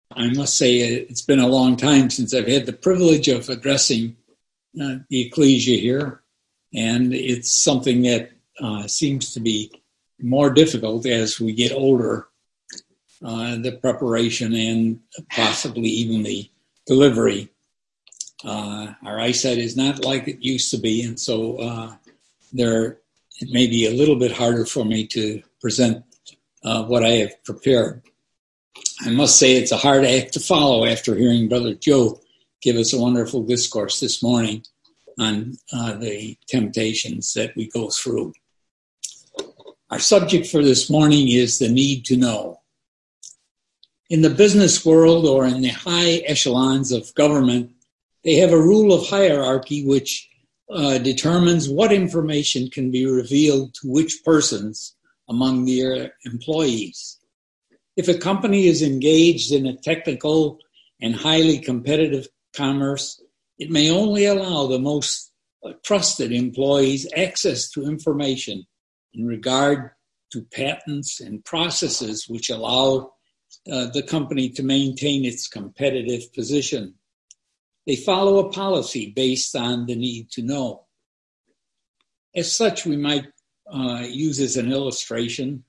I must say it's been a long time since I've had the privilege of addressing the ecclesia here, and it's something that seems to be more difficult as we get older, the preparation and possibly even the delivery. Our eyesight is not like it used to be, and so it may be a little bit harder for me to present what I have prepared. I must say it's a hard act to follow after hearing Brother Joe give us a wonderful discourse this morning on the temptations that we go through. Our subject for this morning is the need to know. In the business world or in the high echelons of government, they have a rule of hierarchy which determines what information can be revealed to which persons among their employees. If a company is engaged in a technical and highly competitive commerce, it may only allow the most trusted employees access to information in regard to patents and processes which allow the company to maintain its competitive position. They follow a policy based on the need to know. As such, we might use as an illustration,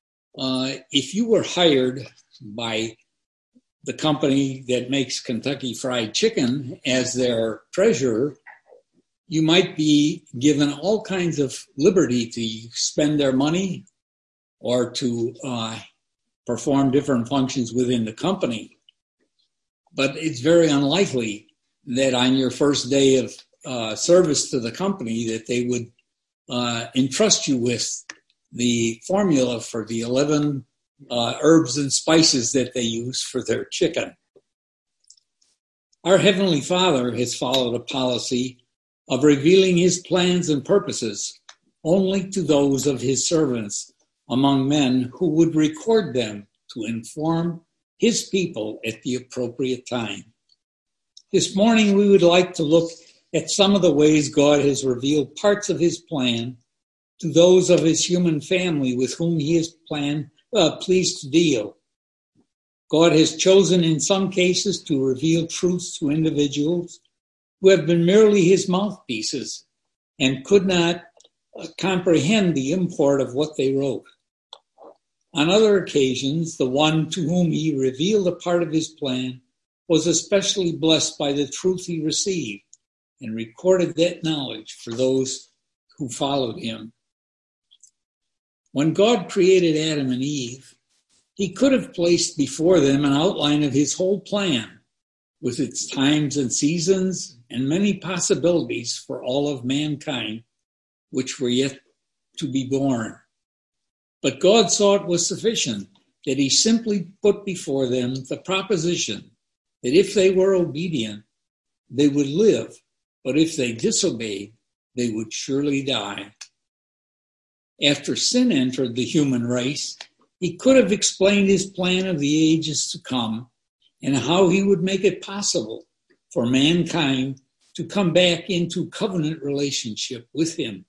if you were hired by the company that makes Kentucky Fried Chicken as their treasurer, you might be given all kinds of liberty to spend their money or to perform different functions within the company. But it's very unlikely that on your first day of service to the company that they would entrust you with the formula for the 11 herbs and spices that they use for their chicken. Our Heavenly Father has followed a policy of revealing his plans and purposes only to those of his servants among men who would record them to inform his people at the appropriate time. This morning, we would like to look at some of the ways God has revealed parts of his plan to those of his human family with whom he is pleased to deal. God has chosen in some cases to reveal truths to individuals who have been merely his mouthpieces and could not comprehend the import of what they wrote. On other occasions, the one to whom he revealed a part of his plan was especially blessed by the truth he received and recorded that knowledge for those who followed him. When God created Adam and Eve, he could have placed before them an outline of his whole plan with its times and seasons and many possibilities for all of mankind which were yet to be born. But God saw it was sufficient that he simply put before them the proposition that if they were obedient, they would live, but if they disobeyed, they would surely die. After sin entered the human race, he could have explained his plan of the ages to come and how he would make it possible for mankind to come back into covenant relationship with him.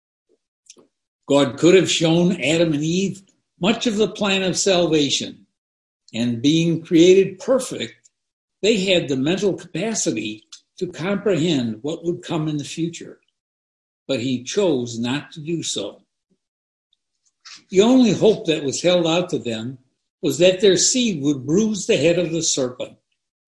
God could have shown Adam and Eve much of the plan of salvation, and being created perfect, they had the mental capacity to comprehend what would come in the future, but he chose not to do so. The only hope that was held out to them was that their seed would bruise the head of the serpent.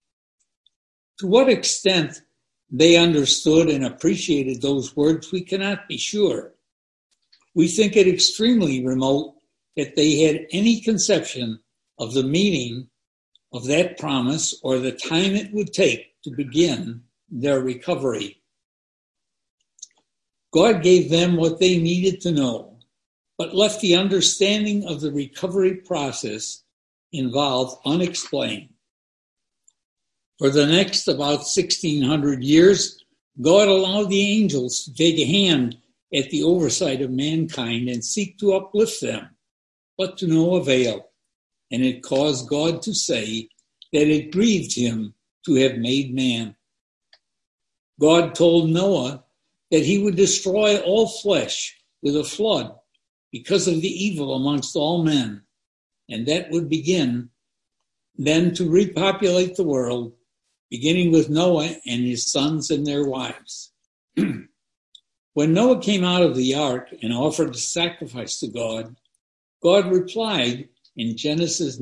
To what extent they understood and appreciated those words, we cannot be sure. We think it extremely remote that they had any conception of the meaning of that promise or the time it would take to begin their recovery. God gave them what they needed to know, but left the understanding of the recovery process involved unexplained. For the next about 1600 years, God allowed the angels to take a hand at the oversight of mankind and seek to uplift them, but to no avail. And it caused God to say that it grieved him to have made man. God told Noah that he would destroy all flesh with a flood because of the evil amongst all men, and that would begin then to repopulate the world, beginning with Noah and his sons and their wives. When Noah came out of the ark and offered a sacrifice to God, God replied in Genesis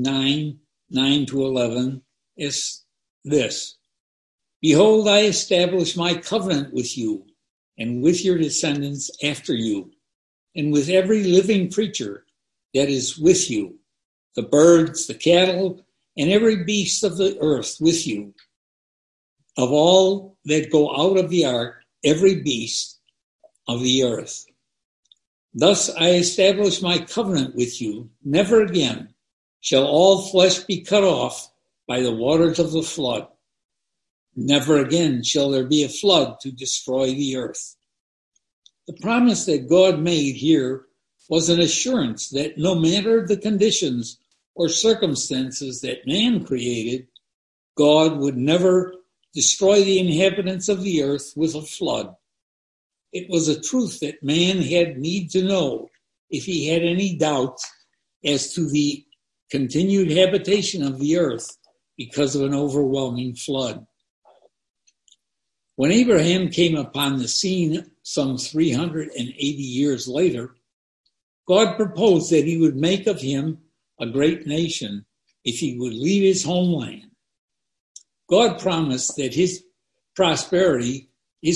9:9-11 as this: "Behold, I establish my covenant with you and with your descendants after you, and with every living creature that is with you, the birds, the cattle, and every beast of the earth with you. Of all that go out of the ark, every beast of the earth. Thus I establish my covenant with you. Never again shall all flesh be cut off by the waters of the flood. Never again shall there be a flood to destroy the earth." The promise that God made here was an assurance that no matter the conditions or circumstances that man created, God would never destroy the inhabitants of the earth with a flood. It was a truth that man had need to know if he had any doubts as to the continued habitation of the earth because of an overwhelming flood. When Abraham came upon the scene some 380 years later, God proposed that he would make of him a great nation if he would leave his homeland. God promised that his posterity,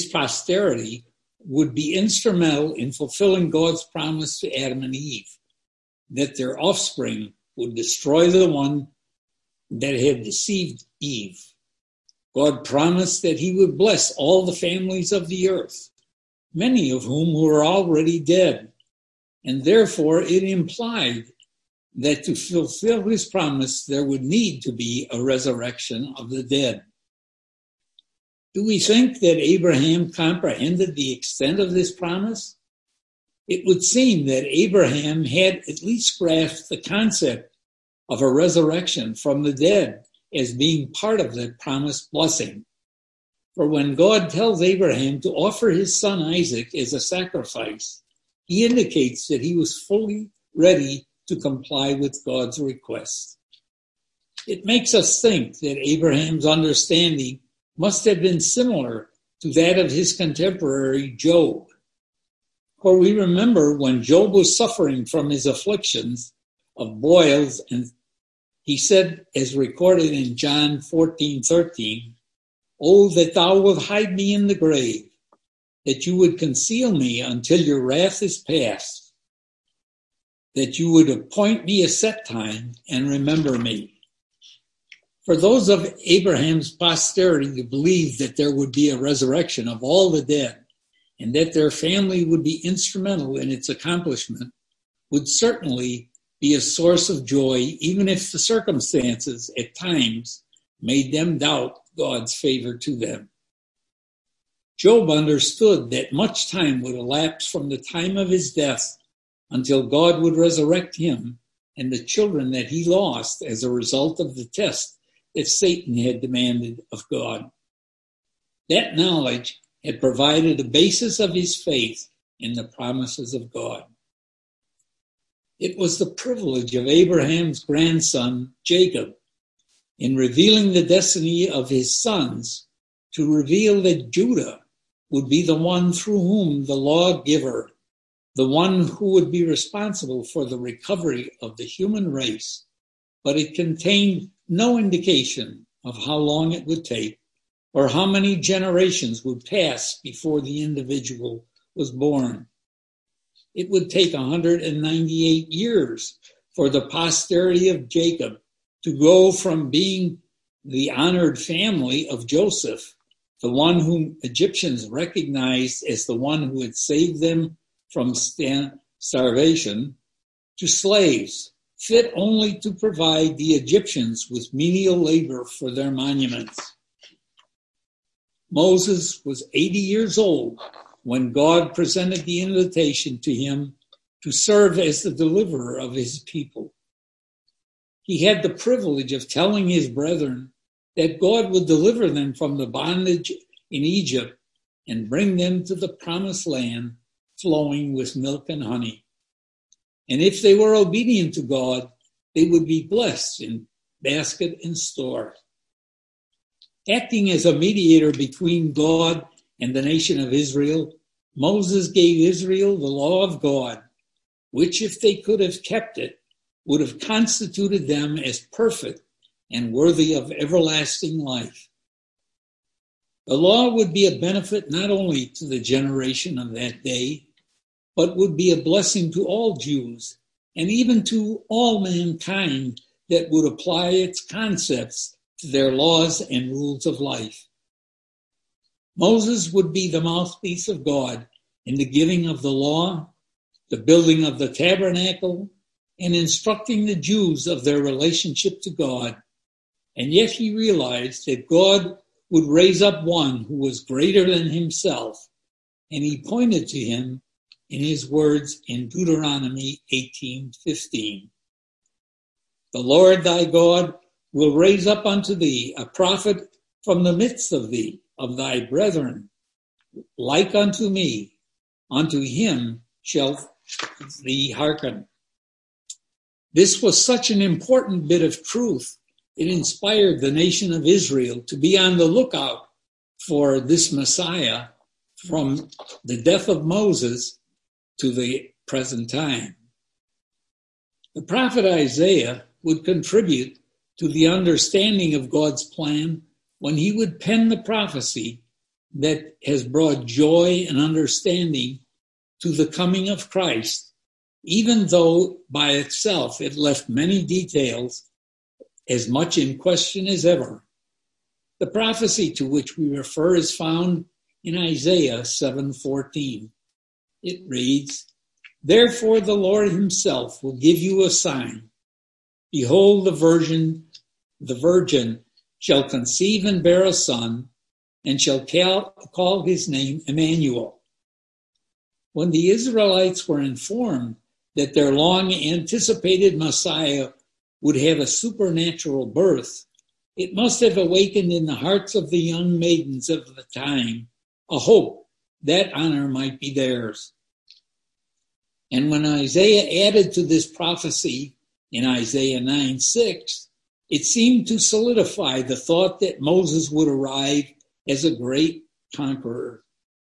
would be instrumental in fulfilling God's promise to Adam and Eve, that their offspring would destroy the one that had deceived Eve. God promised that he would bless all the families of the earth, many of whom were already dead, and therefore it implied that to fulfill his promise there would need to be a resurrection of the dead. Do we think that Abraham comprehended the extent of this promise? It would seem that Abraham had at least grasped the concept of a resurrection from the dead as being part of that promised blessing. For when God tells Abraham to offer his son Isaac as a sacrifice, he indicates that he was fully ready to comply with God's request. It makes us think that Abraham's understanding must have been similar to that of his contemporary Job. For we remember when Job was suffering from his afflictions of boils, and he said, as recorded in John 14:13, "Oh, that thou wilt hide me in the grave, that you would conceal me until your wrath is past, that you would appoint me a set time and remember me." For those of Abraham's posterity to believe that there would be a resurrection of all the dead and that their family would be instrumental in its accomplishment would certainly be a source of joy, even if the circumstances at times made them doubt God's favor to them. Job understood that much time would elapse from the time of his death until God would resurrect him and the children that he lost as a result of the test that Satan had demanded of God. That knowledge had provided a basis of his faith in the promises of God. It was the privilege of Abraham's grandson, Jacob, in revealing the destiny of his sons, to reveal that Judah would be the one through whom the lawgiver, the one who would be responsible for the recovery of the human race, but it contained no indication of how long it would take or how many generations would pass before the individual was born. It would take 198 years for the posterity of Jacob to go from being the honored family of Joseph, the one whom Egyptians recognized as the one who had saved them from starvation, to slaves, fit only to provide the Egyptians with menial labor for their monuments. Moses was 80 years old when God presented the invitation to him to serve as the deliverer of his people. He had the privilege of telling his brethren that God would deliver them from the bondage in Egypt and bring them to the promised land flowing with milk and honey. And if they were obedient to God, they would be blessed in basket, and store. Acting as a mediator between God and the nation of Israel, Moses gave Israel the law of God, which, if they could have kept it, would have constituted them as perfect and worthy of everlasting life. The law would be a benefit not only to the generation of that day, but would be a blessing to all Jews and even to all mankind that would apply its concepts to their laws and rules of life. Moses would be the mouthpiece of God in the giving of the law, the building of the tabernacle, and instructing the Jews of their relationship to God. And yet he realized that God would raise up one who was greater than himself, and he pointed to him in his words in Deuteronomy 18:15. The Lord thy God will raise up unto thee a prophet from the midst of thee, of thy brethren, like unto me. Unto him shall thee hearken. This was such an important bit of truth. It inspired the nation of Israel to be on the lookout for this Messiah from the death of Moses to the present time. The prophet Isaiah would contribute to the understanding of God's plan when he would pen the prophecy that has brought joy and understanding to the coming of Christ, even though by itself it left many details as much in question as ever. The prophecy to which we refer is found in Isaiah 7:14. It reads, Therefore the Lord himself will give you a sign. Behold, the virgin shall conceive and bear a son, and shall call his name Emmanuel. When the Israelites were informed that their long-anticipated Messiah would have a supernatural birth, it must have awakened in the hearts of the young maidens of the time a hope that honor might be theirs. And when Isaiah added to this prophecy in Isaiah 9:6, it seemed to solidify the thought that Moses would arrive as a great conqueror.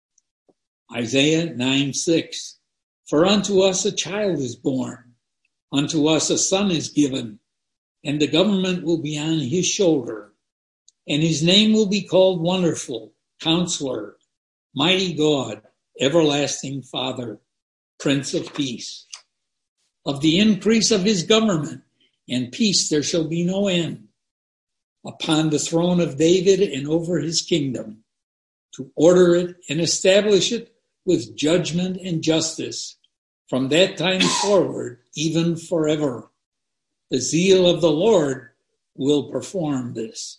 Isaiah 9:6, For unto us a child is born, unto us a son is given, and the government will be on his shoulder, and his name will be called Wonderful, Counselor, Mighty God, Everlasting Father, Prince of Peace. Of the increase of his government and peace there shall be no end, upon the throne of David and over his kingdom, to order it and establish it with judgment and justice from that time forward, even forever. The zeal of the Lord will perform this.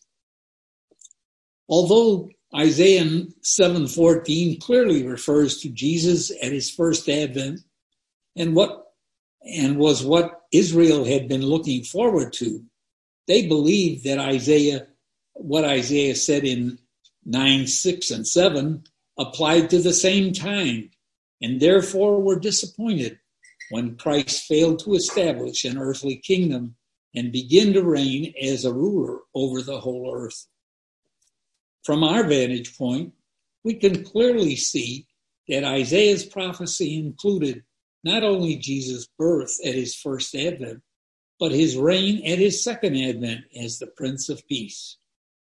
Although Isaiah 7:14 clearly refers to Jesus at his first advent and was what Israel had been looking forward to, they believed that what Isaiah said in 9:6 and 7 applied to the same time, and therefore were disappointed when Christ failed to establish an earthly kingdom and begin to reign as a ruler over the whole earth. From our vantage point, we can clearly see that Isaiah's prophecy included not only Jesus' birth at his first advent, but his reign at his second advent as the Prince of Peace.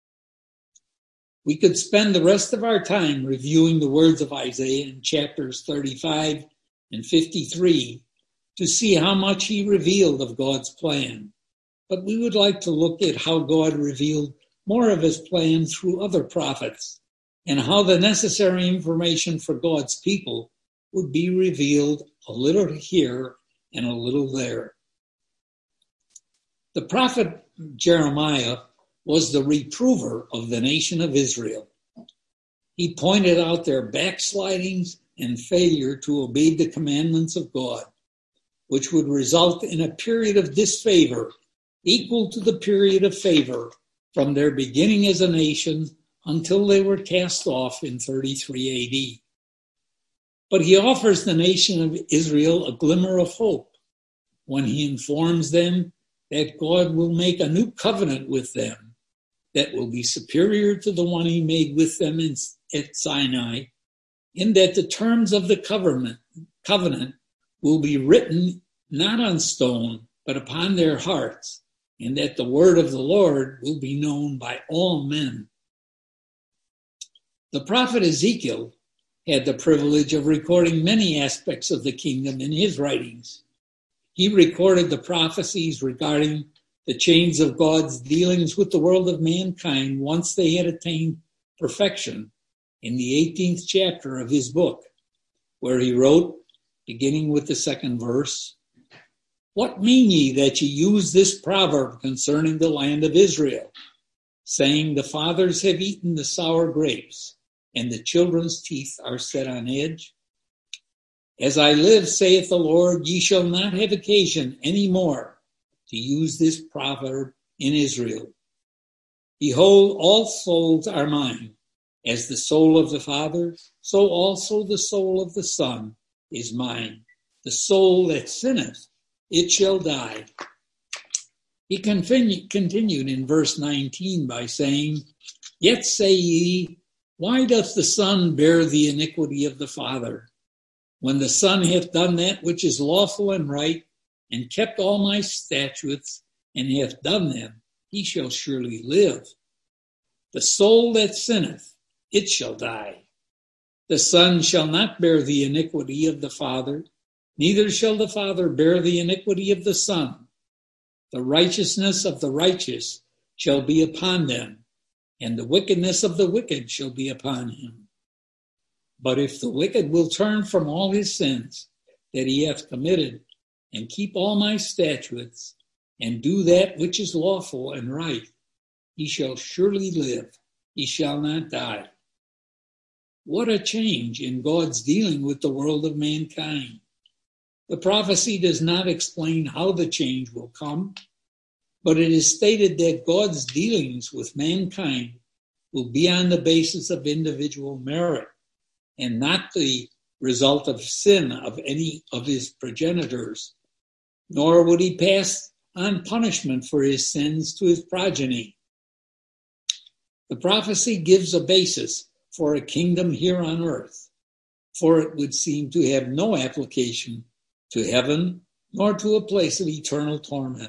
We could spend the rest of our time reviewing the words of Isaiah in chapters 35 and 53 to see how much he revealed of God's plan. But we would like to look at how God revealed more of his plan through other prophets, and how the necessary information for God's people would be revealed a little here and a little there. The prophet Jeremiah was the reprover of the nation of Israel. He pointed out their backslidings and failure to obey the commandments of God, which would result in a period of disfavor equal to the period of favor from their beginning as a nation until they were cast off in 33 AD. But he offers the nation of Israel a glimmer of hope when he informs them that God will make a new covenant with them that will be superior to the one he made with them at Sinai, in that the terms of the covenant will be written not on stone, but upon their hearts, and that the word of the Lord will be known by all men. The prophet Ezekiel had the privilege of recording many aspects of the kingdom in his writings. He recorded the prophecies regarding the change of God's dealings with the world of mankind once they had attained perfection in the 18th chapter of his book, where he wrote, beginning with the second verse, "What mean ye that ye use this proverb concerning the land of Israel, saying, the fathers have eaten the sour grapes, and the children's teeth are set on edge? As I live, saith the Lord, ye shall not have occasion any more to use this proverb in Israel. Behold, all souls are mine. As the soul of the Father, so also the soul of the Son is mine. The soul that sinneth, it shall die." He continued in verse 19 by saying, "Yet say ye, why doth the Son bear the iniquity of the Father? When the Son hath done that which is lawful and right, and kept all my statutes, and hath done them, he shall surely live. The soul that sinneth, it shall die. The Son shall not bear the iniquity of the Father, neither shall the Father bear the iniquity of the Son. The righteousness of the righteous shall be upon them, and the wickedness of the wicked shall be upon him. But if the wicked will turn from all his sins that he hath committed, and keep all my statutes, and do that which is lawful and right, he shall surely live, he shall not die." What a change in God's dealing with the world of mankind. The prophecy does not explain how the change will come, but it is stated that God's dealings with mankind will be on the basis of individual merit and not the result of sin of any of his progenitors, nor would he pass on punishment for his sins to his progeny. The prophecy gives a basis for a kingdom here on earth, for it would seem to have no application to heaven nor to a place of eternal torment.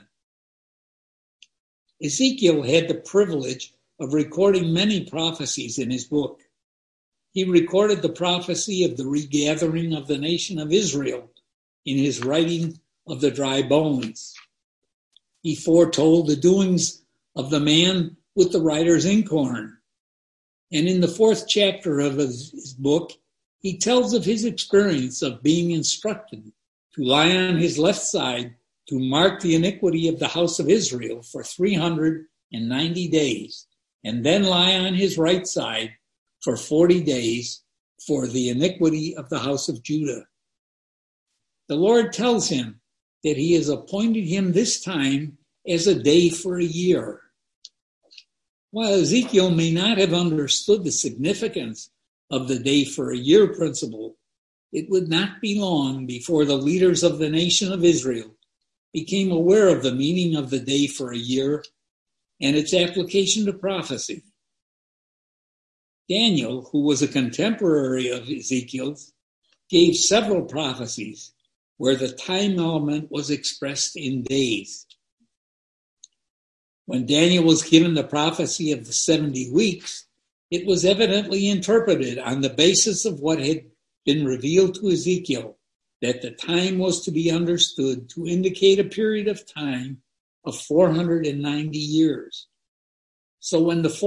Ezekiel had the privilege of recording many prophecies in his book. He recorded the prophecy of the regathering of the nation of Israel in his writing of the dry bones. He foretold the doings of the man with the writer's inkhorn. And in the 4th chapter of his book, he tells of his experience of being instructed to lie on his left side to mark the iniquity of the house of Israel for 390 days, and then lie on his right side for 40 days for the iniquity of the house of Judah. The Lord tells him that he has appointed him this time as a day for a year. While Ezekiel may not have understood the significance of the day for a year principle, it would not be long before the leaders of the nation of Israel became aware of the meaning of the day for a year and its application to prophecy. Daniel, who was a contemporary of Ezekiel's, gave several prophecies where the time element was expressed in days. When Daniel was given the prophecy of the 70 weeks, it was evidently interpreted on the basis of what had been revealed to Ezekiel, that the time was to be understood to indicate a period of time of 490 years. So when the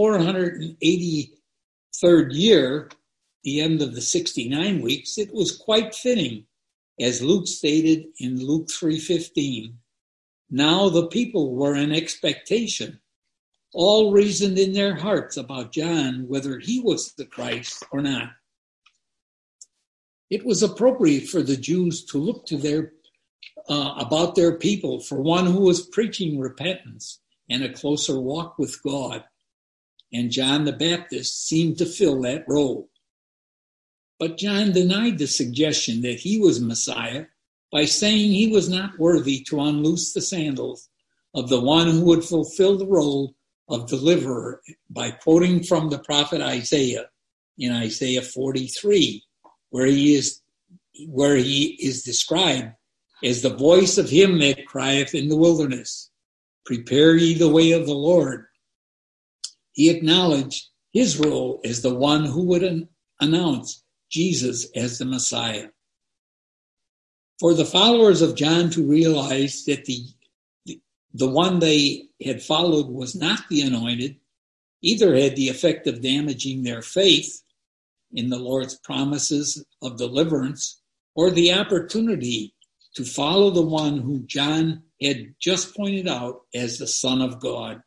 483rd year, the end of the 69 weeks, it was quite fitting, as Luke stated in Luke 3:15, "Now the people were in expectation. All reasoned in their hearts about John whether he was the Christ or not." It was appropriate for the Jews to look to about their people for one who was preaching repentance and a closer walk with God, and John the Baptist seemed to fill that role. But John denied the suggestion that he was Messiah by saying he was not worthy to unloose the sandals of the one who would fulfill the role of deliverer by quoting from the prophet Isaiah in Isaiah 43, where he is described as the voice of him that crieth in the wilderness, prepare ye the way of the Lord. He acknowledged his role as the one who would announce Jesus as the Messiah. For the followers of John to realize that the one they had followed was not the anointed, either had the effect of damaging their faith in the Lord's promises of deliverance, or the opportunity to follow the one who John had just pointed out as the Son of God.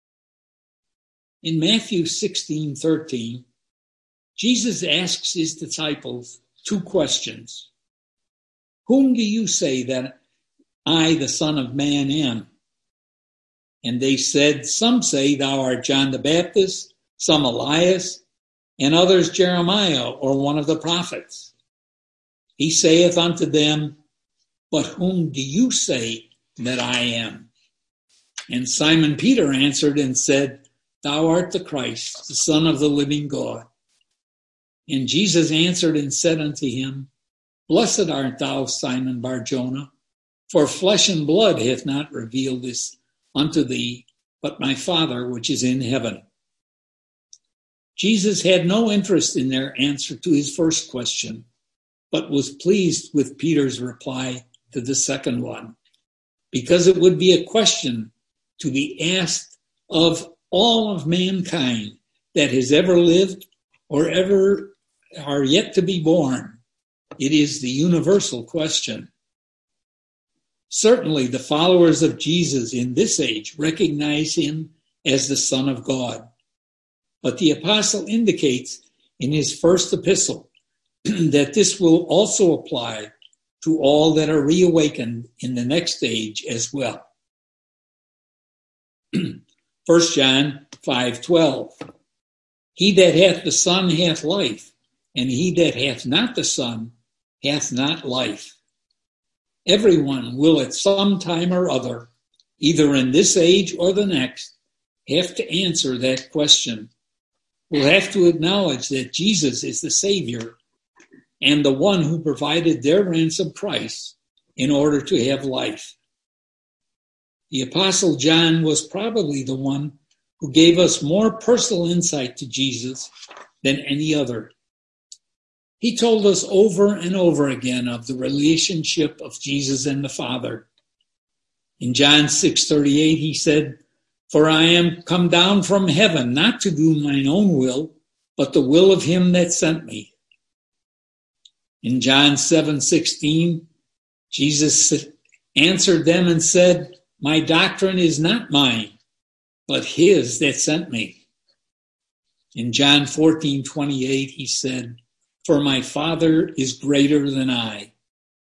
In Matthew 16:13, Jesus asks his disciples two questions. Whom do you say that I, the Son of Man, am? And they said, some say thou art John the Baptist, some Elias, and others Jeremiah or one of the prophets. He saith unto them, but whom do you say that I am? And Simon Peter answered and said, thou art the Christ, the Son of the living God. And Jesus answered and said unto him, blessed art thou, Simon Bar-Jonah, for flesh and blood hath not revealed this unto thee, but my Father which is in heaven. Jesus had no interest in their answer to his first question, but was pleased with Peter's reply to the second one, because it would be a question to be asked of all of mankind that has ever lived or ever are yet to be born. It is the universal question. Certainly, the followers of Jesus in this age recognize him as the Son of God. But the apostle indicates in his first epistle that this will also apply to all that are reawakened in the next age as well. 1 John 5:12. He that hath the Son hath life, and he that hath not the Son hath not life. Everyone will at some time or other, either in this age or the next, have to answer that question. We'll have to acknowledge that Jesus is the Savior and the one who provided their ransom price in order to have life. The Apostle John was probably the one who gave us more personal insight to Jesus than any other. He told us over and over again of the relationship of Jesus and the Father. In John 6:38, he said, for I am come down from heaven, not to do mine own will, but the will of him that sent me. In John 7:16, Jesus answered them and said, my doctrine is not mine, but his that sent me. In John 14:28, he said, for my Father is greater than I.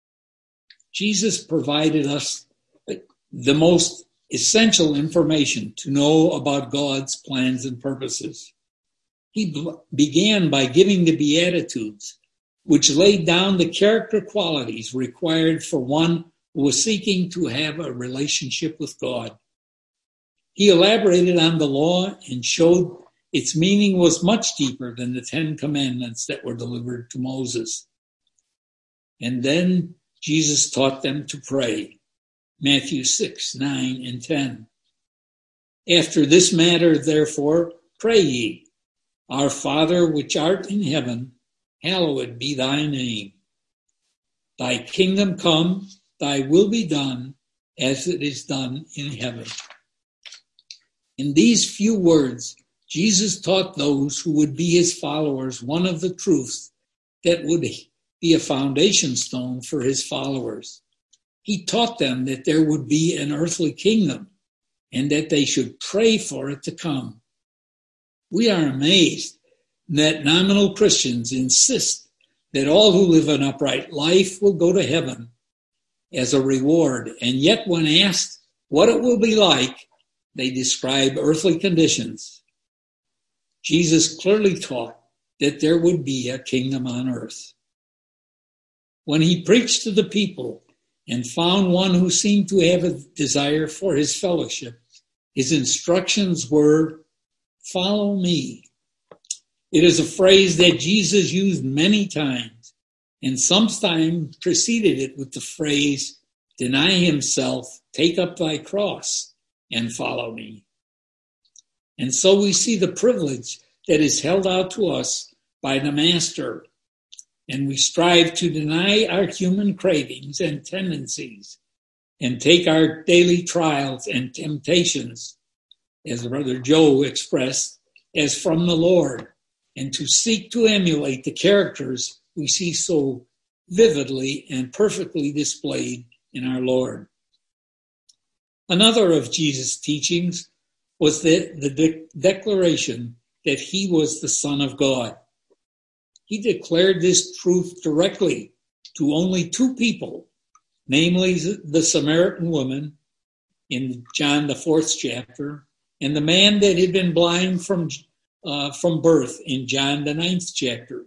Jesus provided us the most essential information to know about God's plans and purposes. He began by giving the Beatitudes, which laid down the character qualities required for one who was seeking to have a relationship with God. He elaborated on the law and showed its meaning was much deeper than the 10 Commandments that were delivered to Moses. And then Jesus taught them to pray. Matthew 6:9 and 10. After this matter, therefore, pray ye, our Father which art in heaven, hallowed be thy name. Thy kingdom come, thy will be done, as it is done in heaven. In these few words, Jesus taught those who would be his followers one of the truths that would be a foundation stone for his followers. He taught them that there would be an earthly kingdom and that they should pray for it to come. We are amazed that nominal Christians insist that all who live an upright life will go to heaven as a reward, and yet when asked what it will be like, they describe earthly conditions. Jesus clearly taught that there would be a kingdom on earth. When he preached to the people and found one who seemed to have a desire for his fellowship. His instructions were, "Follow me." It is a phrase that Jesus used many times, and sometimes preceded it with the phrase, "Deny himself, take up thy cross, and follow me." And so we see the privilege that is held out to us by the Master, and we strive to deny our human cravings and tendencies and take our daily trials and temptations, as Brother Joe expressed, as from the Lord, and to seek to emulate the characters we see so vividly and perfectly displayed in our Lord. Another of Jesus' teachings was the declaration that he was the Son of God. He declared this truth directly to only two people, namely the Samaritan woman in John the 4th chapter, and the man that had been blind from birth in John the 9th chapter.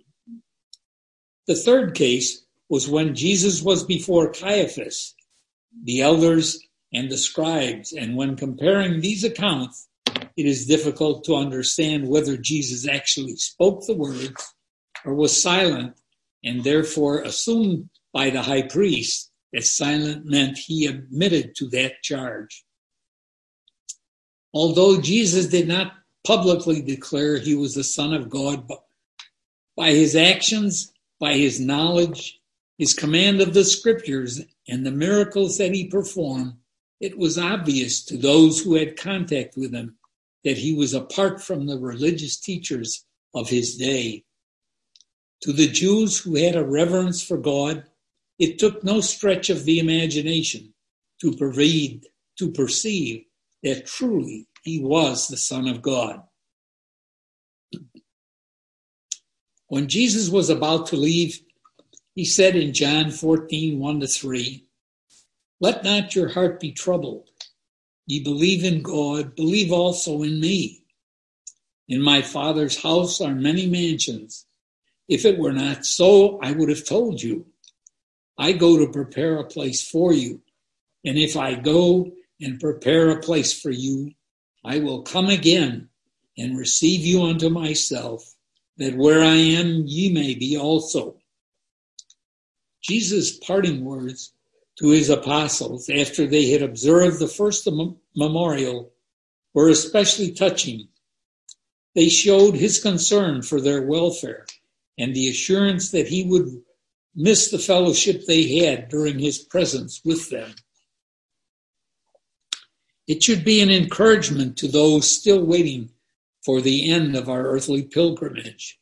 The third case was when Jesus was before Caiaphas, the elders, and the scribes, and when comparing these accounts, it is difficult to understand whether Jesus actually spoke the words or was silent, and therefore assumed by the high priest that silent meant he admitted to that charge. Although Jesus did not publicly declare he was the Son of God, by his actions, by his knowledge, his command of the scriptures, and the miracles that he performed, it was obvious to those who had contact with him that he was apart from the religious teachers of his day. To the Jews who had a reverence for God, it took no stretch of the imagination to perceive that truly he was the Son of God. When Jesus was about to leave, he said in John 14, 1-3, "Let not your heart be troubled. Ye believe in God, believe also in me. In my Father's house are many mansions. If it were not so, I would have told you. I go to prepare a place for you. And if I go and prepare a place for you, I will come again and receive you unto myself, that where I am, ye may be also." Jesus' parting words to his apostles after they had observed the first memorial were especially touching. They showed his concern for their welfare and the assurance that he would miss the fellowship they had during his presence with them. It should be an encouragement to those still waiting for the end of our earthly pilgrimage.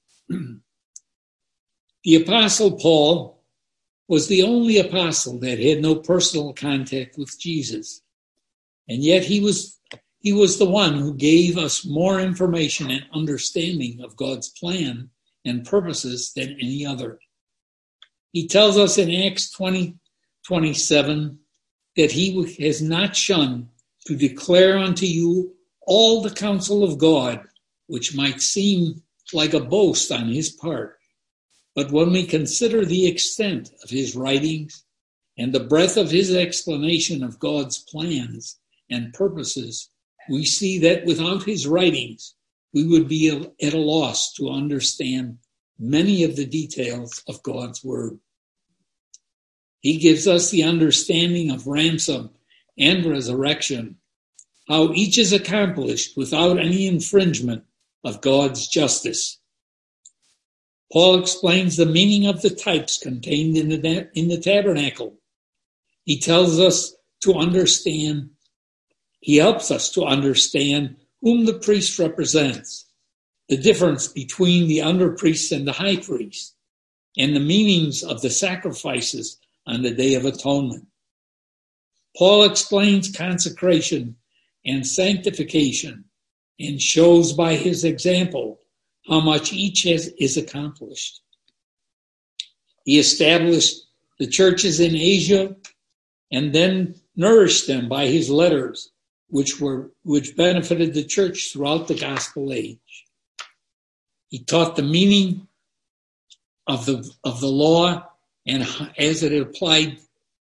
The Apostle Paul was the only apostle that had no personal contact with Jesus, and yet he was the one who gave us more information and understanding of God's plan and purposes than any other. He tells us in Acts 20:27 that he has not shunned to declare unto you all the counsel of God, which might seem like a boast on his part. But when we consider the extent of his writings and the breadth of his explanation of God's plans and purposes, we see that without his writings, we would be at a loss to understand many of the details of God's word. He gives us the understanding of ransom and resurrection, how each is accomplished without any infringement of God's justice. Paul explains the meaning of the types contained in the tabernacle. He tells us to understand, he helps us to understand whom the priest represents, the difference between the under-priest and the high priest, and the meanings of the sacrifices on the Day of Atonement. Paul explains consecration and sanctification and shows by his example how much each is accomplished. He established the churches in Asia and then nourished them by his letters, which benefited the church throughout the gospel age. He taught the meaning of the law and as it applied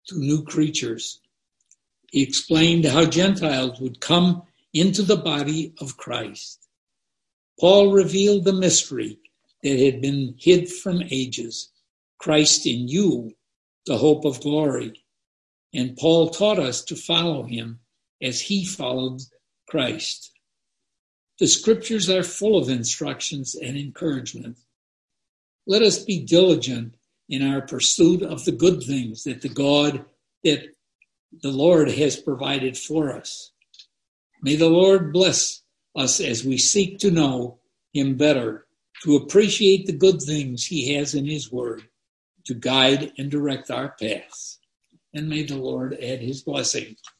to new creatures. He explained how Gentiles would come into the body of Christ. Paul revealed the mystery that had been hid from ages, Christ in you, the hope of glory. And Paul taught us to follow him as he followed Christ. The scriptures are full of instructions and encouragement. Let us be diligent in our pursuit of the good things that the Lord has provided for us. May the Lord bless us as we seek to know him better, to appreciate the good things he has in his word, to guide and direct our paths. And may the Lord add his blessing